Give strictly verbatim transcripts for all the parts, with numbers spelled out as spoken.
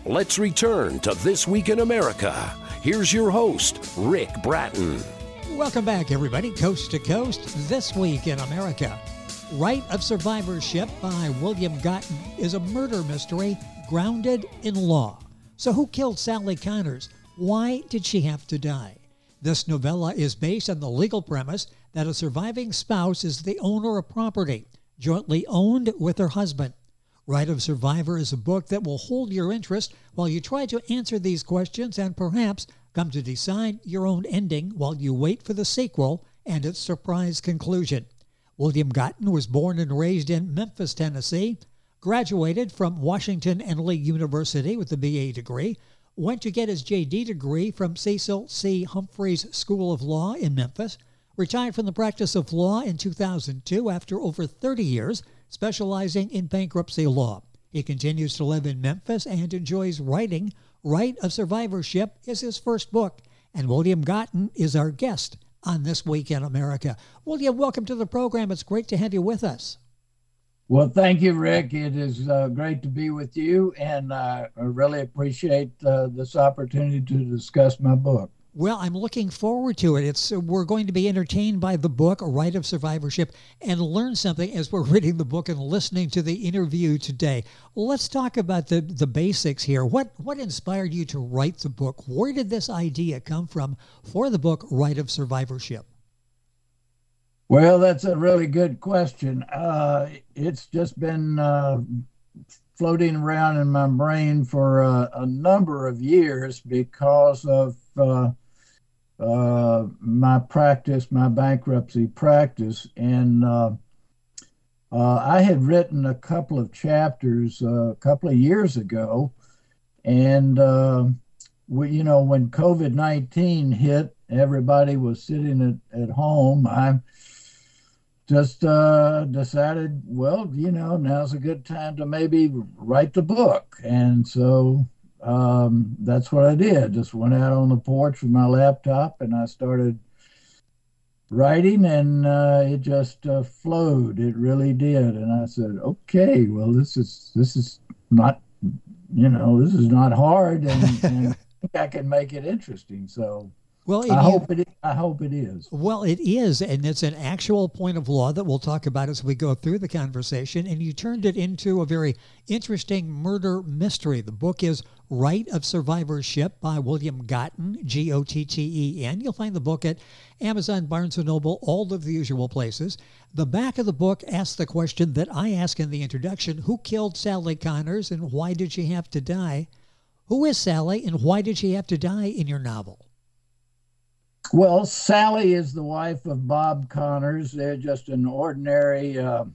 Let's return to This Week in America. Here's your host, Rick Bratton. Welcome back, everybody. Coast to Coast, This Week in America. Right of Survivorship by William Gotton is a murder mystery grounded in law. So who killed Sally Connors? Why did she have to die? This novella is based on the legal premise that a surviving spouse is the owner of property, jointly owned with her husband. Right of Survivor is a book that will hold your interest while you try to answer these questions and perhaps come to decide your own ending while you wait for the sequel and its surprise conclusion. William Gotton was born and raised in Memphis, Tennessee, graduated from Washington and Lee University with a B A degree, went to get his J D degree from Cecil C. Humphreys School of Law in Memphis, retired from the practice of law in two thousand two after over thirty years specializing in bankruptcy law. He continues to live in Memphis and enjoys writing. Right of Survivorship is his first book, and William Gotton is our guest on This Week in America. William, welcome to the program. It's great to have you with us. Well, thank you, Rick. It is uh, great to be with you, and uh, I really appreciate uh, this opportunity to discuss my book. Well, I'm looking forward to it. It's we're going to be entertained by the book, Right of Survivorship, and learn something as we're reading the book and listening to the interview today. Well, let's talk about the, the basics here. What what inspired you to write the book? Where did this idea come from for the book, Right of Survivorship? Well, that's a really good question. Uh, it's just been uh, floating around in my brain for a, a number of years because of uh, uh, my practice, my bankruptcy practice. And uh, uh, I had written a couple of chapters uh, a couple of years ago. And, uh, we, you know, when COVID nineteen hit, everybody was sitting at, at home. I just uh, decided, well, you know, now's a good time to maybe write the book. And so um, that's what I did. Just went out on the porch with my laptop and I started writing, and uh, it just uh, flowed. It really did. And I said, okay, well, this is this is not, you know, this is not hard, and, and I think I can make it interesting. So Well, I you, hope it. I hope it is. Well, it is, and it's an actual point of law that we'll talk about as we go through the conversation. And you turned it into a very interesting murder mystery. The book is Right of Survivorship by William Gotton, G O T T E N. You'll find the book at Amazon, Barnes and Noble, all of the usual places. The back of the book asks the question that I ask in the introduction: who killed Sally Connors, and why did she have to die? Who is Sally, and why did she have to die in your novel? Well, Sally is the wife of Bob Connors. They're just an ordinary uh,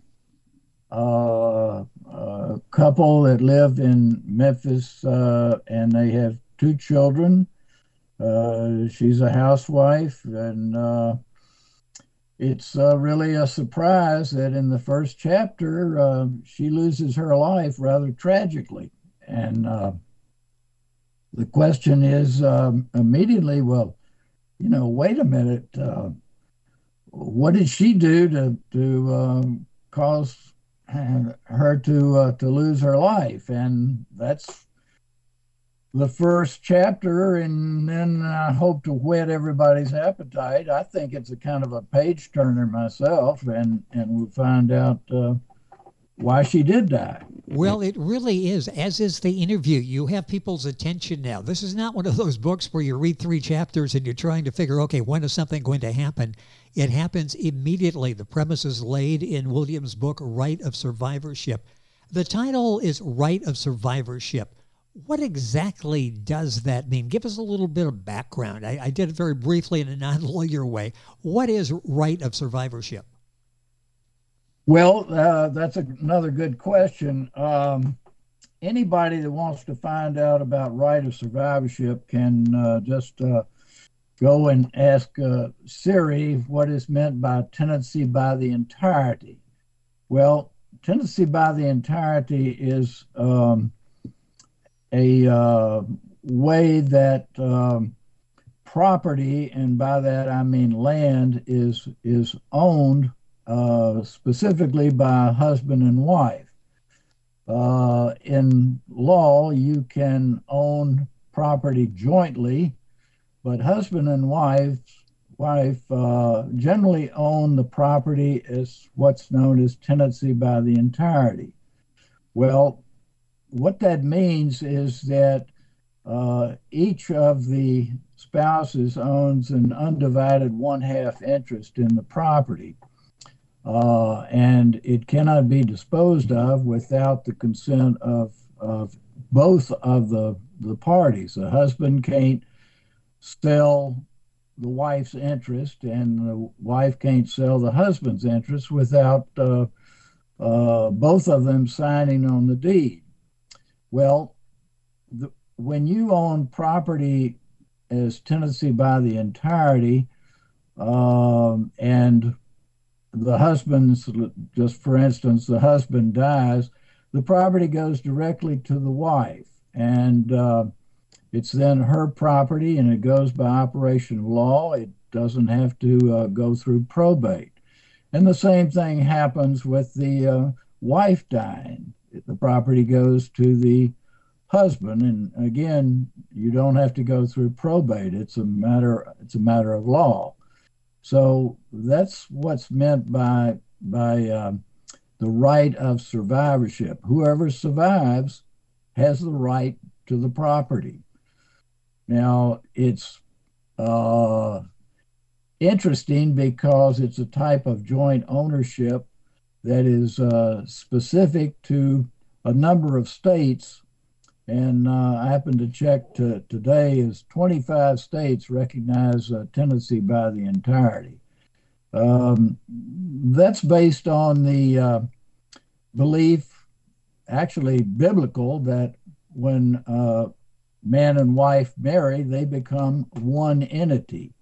uh, uh, couple that live in Memphis, uh, and they have two children. Uh, she's a housewife, and uh, it's uh, really a surprise that in the first chapter, uh, she loses her life rather tragically. And uh, the question is um, immediately, well, you know, wait a minute, uh, what did she do to to um, cause her to uh, to lose her life? And that's the first chapter, and then I hope to whet everybody's appetite. I think it's a kind of a page turner myself, and and we'll find out uh, why she did die. Well, it really is, as is the interview. You have people's attention now. This is not one of those books where you read three chapters and you're trying to figure, okay, when is something going to happen? It happens immediately. The premise is laid in William's book, Right of Survivorship. The title is Right of Survivorship. What exactly does that mean? Give us a little bit of background. I, I did it very briefly in a non-lawyer way. What is Right of Survivorship? Well, uh, that's a, another good question. Um, anybody that wants to find out about Right of Survivorship can uh, just uh, go and ask uh, Siri what is meant by tenancy by the entirety. Well, tenancy by the entirety is um, a uh, way that um, property, and by that I mean land, is is owned Uh, specifically by husband and wife. Uh, in law, you can own property jointly, but husband and wife wife uh, generally own the property as what's known as tenancy by the entirety. Well, what that means is that uh, each of the spouses owns an undivided one-half interest in the property, uh, and it cannot be disposed of without the consent of, of both of the, the parties. The husband can't sell the wife's interest, and the wife can't sell the husband's interest without uh, uh, both of them signing on the deed. Well, the, when you own property as tenancy by the entirety, um, and the husband's, just for instance, the husband dies, the property goes directly to the wife, and uh, it's then her property, and it goes by operation of law. It doesn't have to uh, go through probate. And the same thing happens with the uh, wife dying. The property goes to the husband, and again, you don't have to go through probate. It's a matter. It's a matter of law. So that's what's meant by by uh, the right of survivorship. Whoever survives has the right to the property. Now, it's uh, interesting because it's a type of joint ownership that is uh, specific to a number of states. And uh, I happened to check to, today is twenty-five states recognize uh, tenancy by the entirety. Um, that's based on the uh, belief, actually biblical, that when uh, man and wife marry, they become one entity.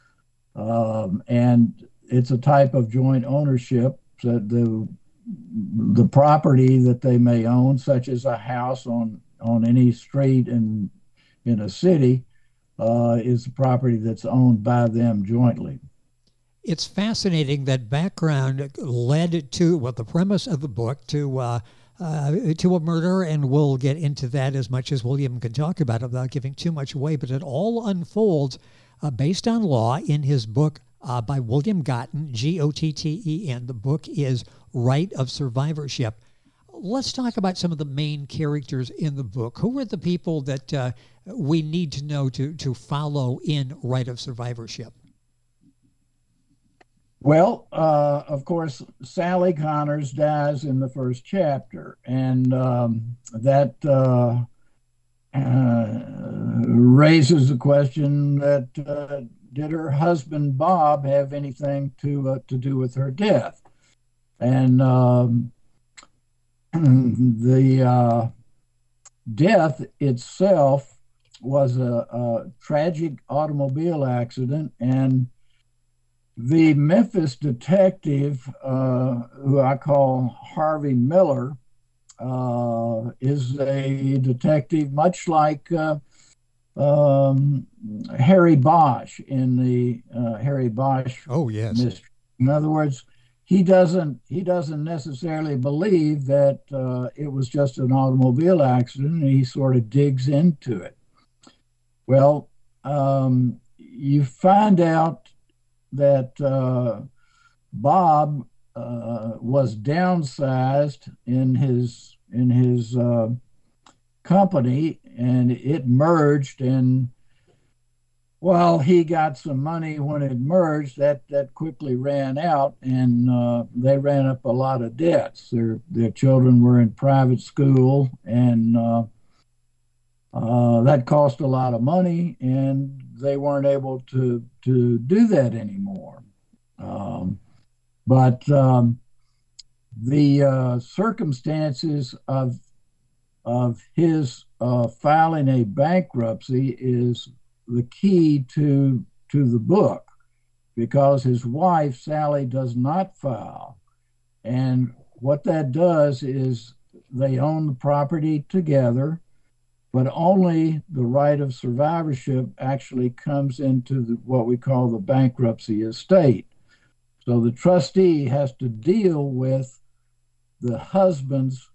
Um, and it's a type of joint ownership that the, the property that they may own, such as a house on, on any street in, in a city, uh, is the property that's owned by them jointly. It's fascinating that background led to, well, the premise of the book to uh, uh, to a murder, and we'll get into that as much as William can talk about it without giving too much away. But it all unfolds uh, based on law in his book uh, by William Gotten, G O T T E N. The book is Right of Survivorship. Let's talk about some of the main characters in the book. Who are the people that uh, we need to know to, to follow in Right of Survivorship? Well, uh, of course, Sally Connors dies in the first chapter, and um, that uh, uh, raises the question that uh, did her husband Bob have anything to uh, to do with her death? And um, the uh, death itself was a, a tragic automobile accident, and the Memphis detective, uh, who I call Harvey Miller, uh, is a detective much like uh, um, Harry Bosch in the uh, Harry Bosch oh, yes. mystery. In other words, he doesn't he doesn't necessarily believe that uh, it was just an automobile accident, and he sort of digs into it. Well, um, you find out that uh, Bob uh, was downsized in his in his uh, company, and it merged. And while he got some money when it merged, that that quickly ran out, and uh, they ran up a lot of debts. Their their children were in private school, and uh, uh, that cost a lot of money, and they weren't able to to do that anymore. Um, but um, the uh, circumstances of of his uh, filing a bankruptcy is the key to to the book, because his wife Sally does not file, and what that does is they own the property together, but only the right of survivorship actually comes into the, what we call the bankruptcy estate. So the trustee has to deal with the husband's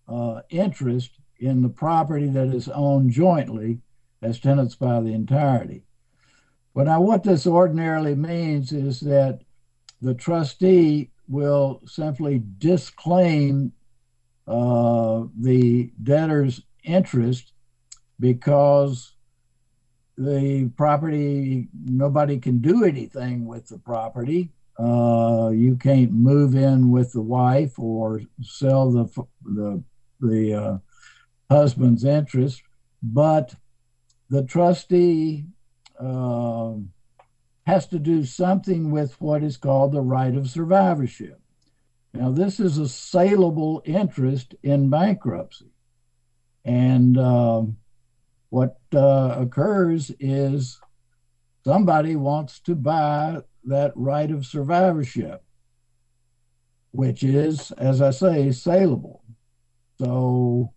uh, interest in the property that is owned jointly as tenants by the entirety. But now what this ordinarily means is that the trustee will simply disclaim uh, the debtor's interest because the property, nobody can do anything with the property. Uh, you can't move in with the wife or sell the the the uh, husband's interest, but the trustee uh, has to do something with what is called the right of survivorship. Now, this is a saleable interest in bankruptcy, and um, what uh, occurs is somebody wants to buy that right of survivorship, which is, as I say, saleable. So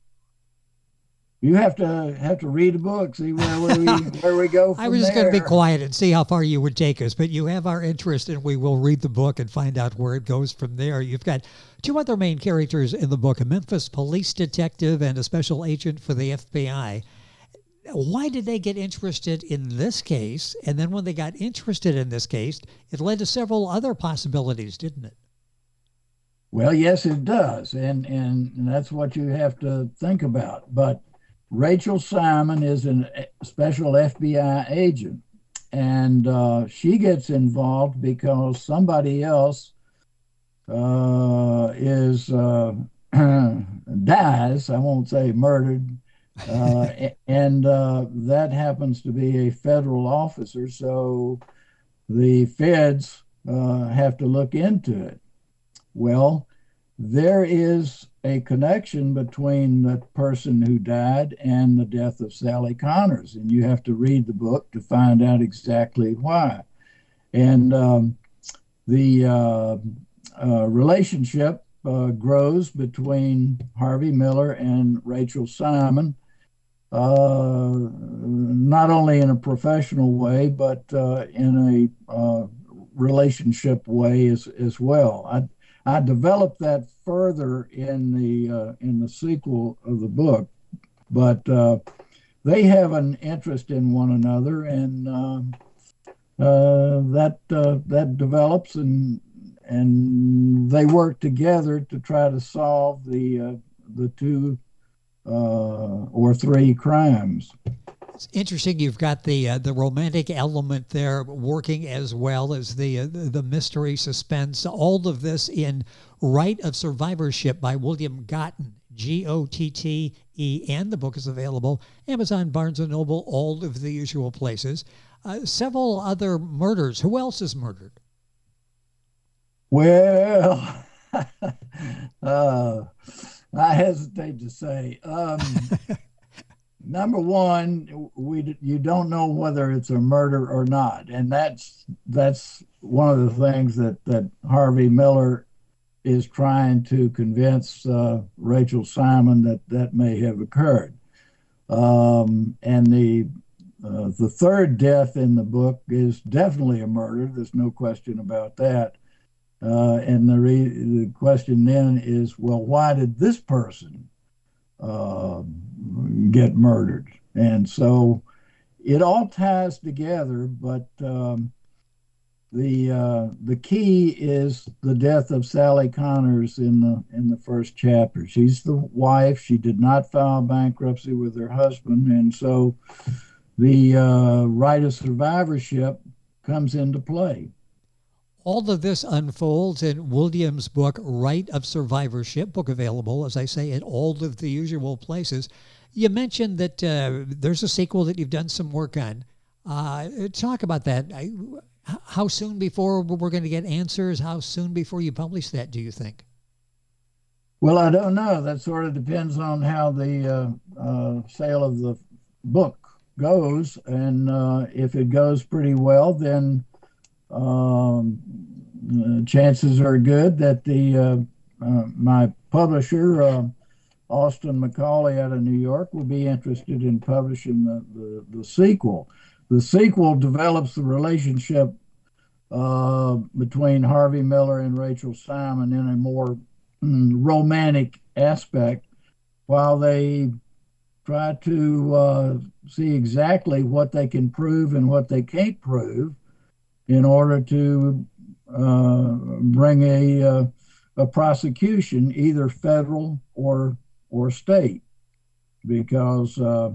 you have to have to read the book, see where, where we where we go from I was just there. going to be quiet and see how far you would take us, but you have our interest, and we will read the book and find out where it goes from there. You've got two other main characters in the book: a Memphis police detective and a special agent for the F B I. Why did they get interested in this case? And then when they got interested in this case, it led to several other possibilities, didn't it? Well, yes, it does. And, and, and that's what you have to think about. But Rachel Simon is a special F B I agent, and uh, she gets involved because somebody else uh, is uh, dies, I won't say murdered, uh, and uh, that happens to be a federal officer, so the feds uh, have to look into it. Well, there is a connection between the person who died and the death of Sally Connors, and you have to read the book to find out exactly why. And um, the uh, uh, relationship uh, grows between Harvey Miller and Rachel Simon, uh, not only in a professional way, but uh, in a uh, relationship way as, as well. I, I developed that further in the uh, in the sequel of the book, but uh, they have an interest in one another, and uh, uh, that uh, that develops, and and they work together to try to solve the uh, the two uh, or three crimes. It's interesting. You've got the uh, the romantic element there working as well as the uh, the mystery, suspense. All of this in Right of Survivorship by William Gotten, G O T T E N. The book is available Amazon, Barnes and Noble, all of the usual places. Uh, several other murders. Who else is murdered? Well, uh, I hesitate to say. Um, Number one, we you don't know whether it's a murder or not, and that's that's one of the things that that Harvey Miller is trying to convince uh, Rachel Simon that that may have occurred. Um, and the uh, the third death in the book is definitely a murder. There's no question about that. Uh, and the re- the question then is, well, why did this person Uh, get murdered? And so it all ties together, but um, the uh, the key is the death of Sally Connors in the in the first chapter. She's the wife. She did not file bankruptcy with her husband, and so the uh, right of survivorship comes into play. All of this unfolds in William's book, Right of Survivorship, book available, as I say, in all of the usual places. You mentioned that uh, there's a sequel that you've done some work on. Uh, talk about that. I, how soon before we're going to get answers? How soon before you publish that, do you think? Well, I don't know. That sort of depends on how the uh, uh, sale of the book goes. And uh, if it goes pretty well, then Um, uh, chances are good that the uh, uh, my publisher, uh, Austin Macaulay out of New York, will be interested in publishing the, the, the sequel. The sequel develops the relationship uh, between Harvey Miller and Rachel Simon in a more mm, romantic aspect while they try to uh, see exactly what they can prove and what they can't prove in order to uh, bring a, uh, a prosecution, either federal or or state, because uh,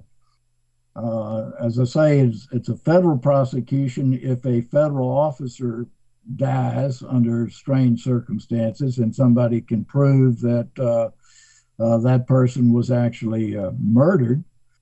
uh, as I say, it's, it's a federal prosecution if a federal officer dies under strange circumstances and somebody can prove that uh, uh, that person was actually uh, murdered.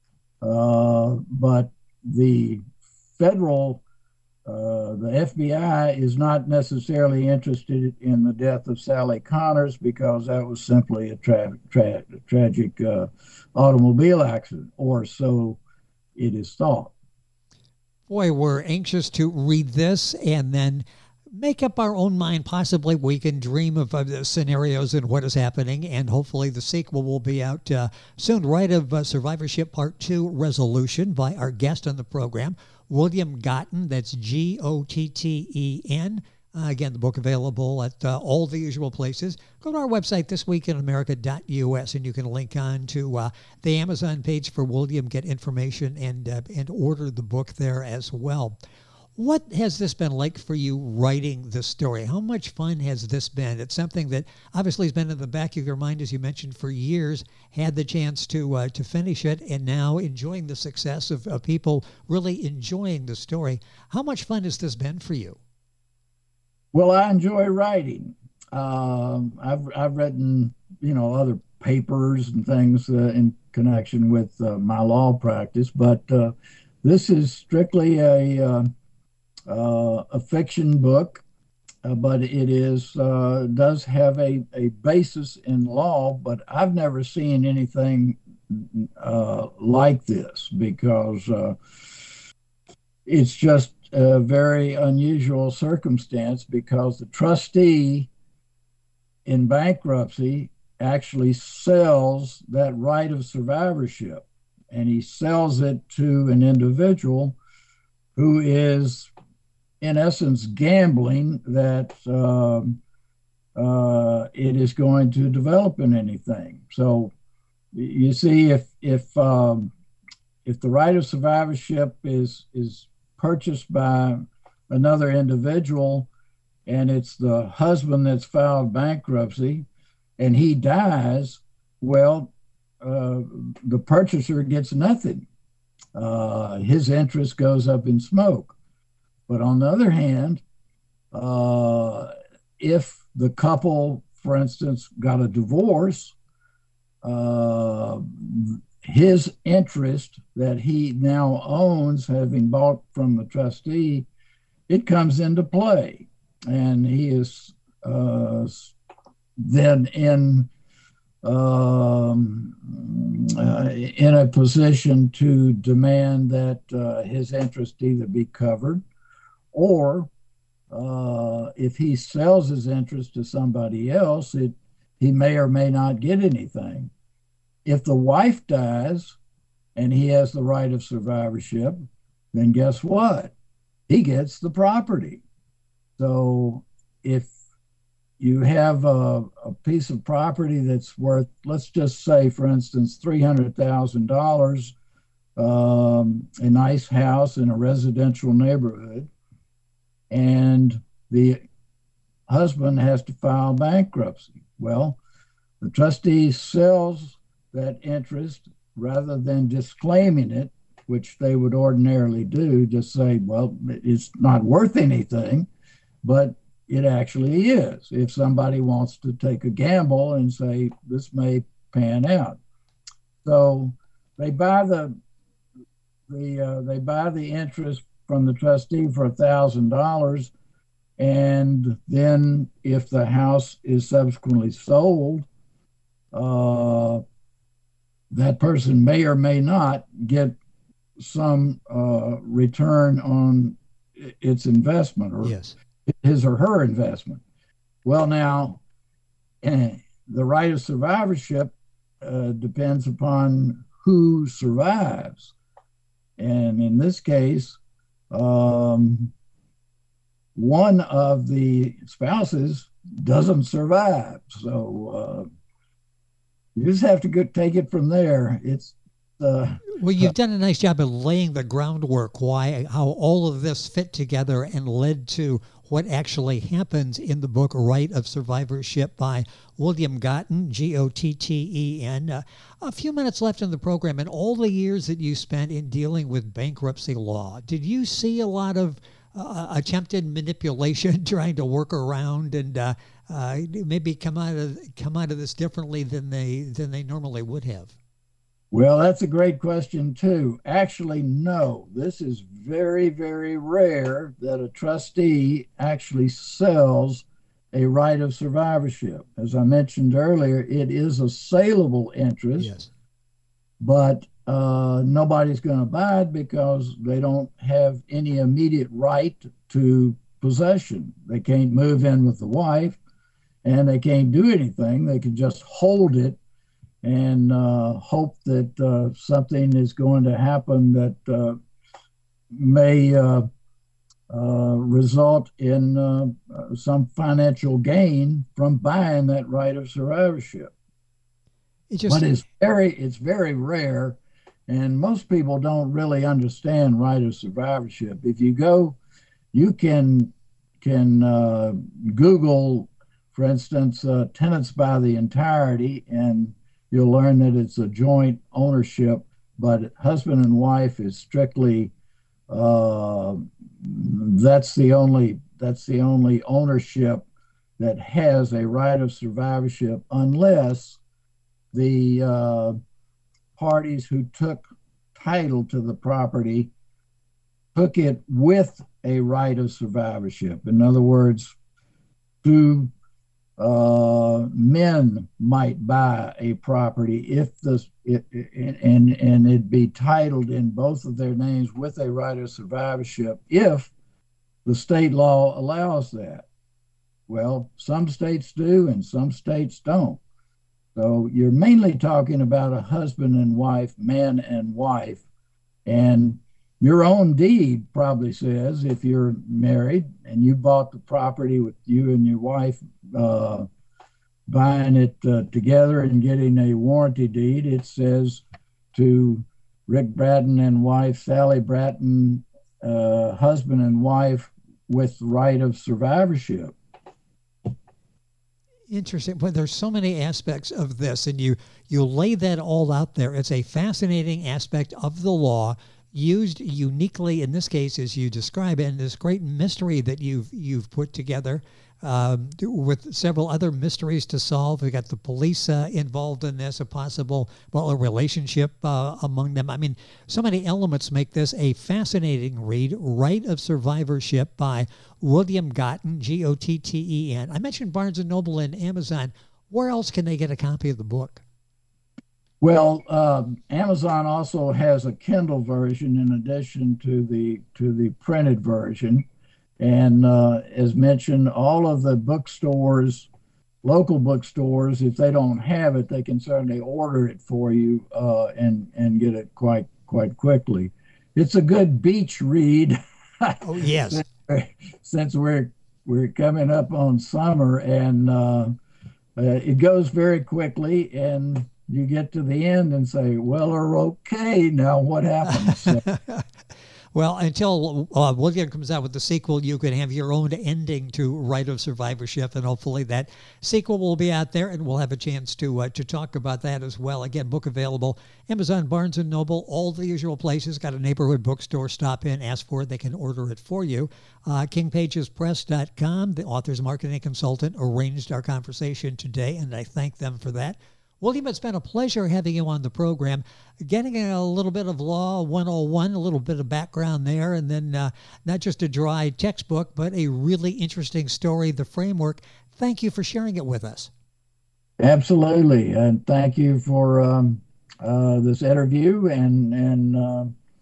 Uh, but the federal, uh, the F B I is not necessarily interested in the death of Sally Connors because that was simply a tra- tra- tragic uh, automobile accident, or so it is thought. Boy, we're anxious to read this and then make up our own mind. Possibly we can dream of uh, the scenarios and what is happening, and hopefully the sequel will be out uh, soon. Right of uh, Survivorship Part two Resolution by our guest on the program, William Gotten. That's G O T T E N. Uh, again, the book available at uh, all the usual places. Go to our website, this week in america dot u s, and you can link on to uh, the Amazon page for William, get information, and uh, and order the book there as well. What has this been like for you writing this story? How much fun has this been? It's something that obviously has been in the back of your mind, as you mentioned, for years, had the chance to uh, to finish it, and now enjoying the success of, of people really enjoying the story. How much fun has this been for you? Well, I enjoy writing. Um, I've I've written, you know, other papers and things uh, in connection with uh, my law practice, but uh, this is strictly a uh, uh, a fiction book, uh, but it is uh, does have a, a basis in law. But I've never seen anything uh, like this because uh, it's just a very unusual circumstance, because the trustee in bankruptcy actually sells that right of survivorship, and he sells it to an individual who is in essence gambling that um, uh, it is going to develop in anything. So you see, if if um, if the right of survivorship is is purchased by another individual, and it's the husband that's filed bankruptcy, and he dies, well, uh, the purchaser gets nothing. Uh, his interest goes up in smoke. But on the other hand, uh, if the couple, for instance, got a divorce, uh, his interest that he now owns, having bought from the trustee, it comes into play. And he is uh, then in um, uh, in a position to demand that uh, his interest either be covered, or uh, if he sells his interest to somebody else, it, he may or may not get anything. If the wife dies and he has the right of survivorship, then guess what? He gets the property. So if you have a, a piece of property that's worth, let's just say, for instance, three hundred thousand dollars, um, a nice house in a residential neighborhood, and the husband has to file bankruptcy. Well, the trustee sells that interest rather than disclaiming it, which they would ordinarily do, just say, well, it's not worth anything, but it actually is, if somebody wants to take a gamble and say, this may pan out. So they buy the the uh, they buy the interest from the trustee for a thousand dollars, and then if the house is subsequently sold, uh, that person may or may not get some uh, return on its investment, or yes, his or her investment. Well, now, eh, the right of survivorship uh, depends upon who survives. And in this case, um, one of the spouses doesn't survive. So You just have to go take it from there. It's uh, Well, you've done a nice job of laying the groundwork, why, how all of this fit together and led to what actually happens in the book, Right of Survivorship by William Gotten, G O T T E N. Uh, a few minutes left in the program, and all the years that you spent in dealing with bankruptcy law, did you see a lot of uh, attempted manipulation trying to work around and uh, uh, maybe come out of come out of this differently than they than they normally would have? Well, that's a great question, too. Actually, no. This is very, very rare that a trustee actually sells a right of survivorship. As I mentioned earlier, it is a saleable interest, Yes. but uh, nobody's going to buy it because they don't have any immediate right to possession. They can't move in with the wife, and they can't do anything. They can just hold it and uh, hope that uh, something is going to happen that uh, may uh, uh, result in uh, some financial gain from buying that right of survivorship. It just, but it's very, it's very rare, and most people don't really understand right of survivorship. If you go, you can can uh, Google, for instance, uh, tenants by the entirety, and you'll learn that it's a joint ownership, but husband and wife is strictly uh, that's the only that's the only ownership that has a right of survivorship, unless the uh, parties who took title to the property took it with a right of survivorship. In other words, two uh, men might buy a property if this it, it, and and it'd be titled in both of their names with a right of survivorship if the state law allows that. Well, some states do and some states don't. So you're mainly talking about a husband and wife, man and wife. And your own deed probably says, if you're married and you bought the property with you and your wife uh, buying it uh, together and getting a warranty deed, it says to Rick Bratton and wife, Sally Bratton, uh, husband and wife with right of survivorship. Interesting. But there's so many aspects of this, and you you lay that all out there. It's a fascinating aspect of the law, used uniquely in this case, as you describe it, and this great mystery that you've you've put together um, with several other mysteries to solve. We got the police uh, involved in this, a possible well a relationship uh, among them. I mean, so many elements make this a fascinating read. Right of Survivorship by William Gotten, G O T T E N. I mentioned Barnes and Noble and Amazon. Where else can they get a copy of the book? Well, uh, Amazon also has a Kindle version in addition to the to the printed version, and uh, as mentioned, all of the bookstores, local bookstores, if they don't have it, they can certainly order it for you uh, and and get it quite quite quickly. It's a good beach read. Oh yes. Since we're we're coming up on summer, and uh, uh, it goes very quickly, and you get to the end and say, well, or okay, now what happens? So, well, until uh, William comes out with the sequel, you can have your own ending to Right of Survivorship, and hopefully that sequel will be out there, and we'll have a chance to uh, to talk about that as well. Again, book available, Amazon, Barnes and Noble, all the usual places. Got a neighborhood bookstore, stop in, ask for it, they can order it for you. Uh, king pages press dot com, the author's marketing consultant, arranged our conversation today, and I thank them for that. William, it's been a pleasure having you on the program, getting a little bit of Law one oh one, a little bit of background there, and then uh, not just a dry textbook, but a really interesting story, the framework. Thank you for sharing it with us. Absolutely, and thank you for um, uh, this interview, and, and uh,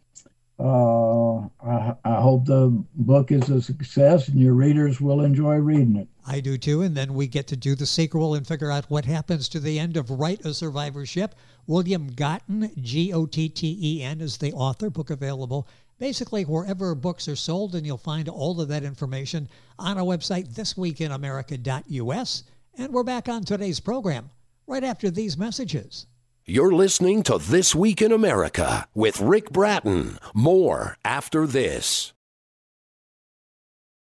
uh, I, I hope the book is a success and your readers will enjoy reading it. I do too, and then we get to do the sequel and figure out what happens to the end of Right of Survivorship. William Gotten, G O T T E N, is the author. Book available basically wherever books are sold, and you'll find all of that information on our website, this week in america dot U S. And we're back on today's program right after these messages. You're listening to This Week in America with Rick Bratton. More after this.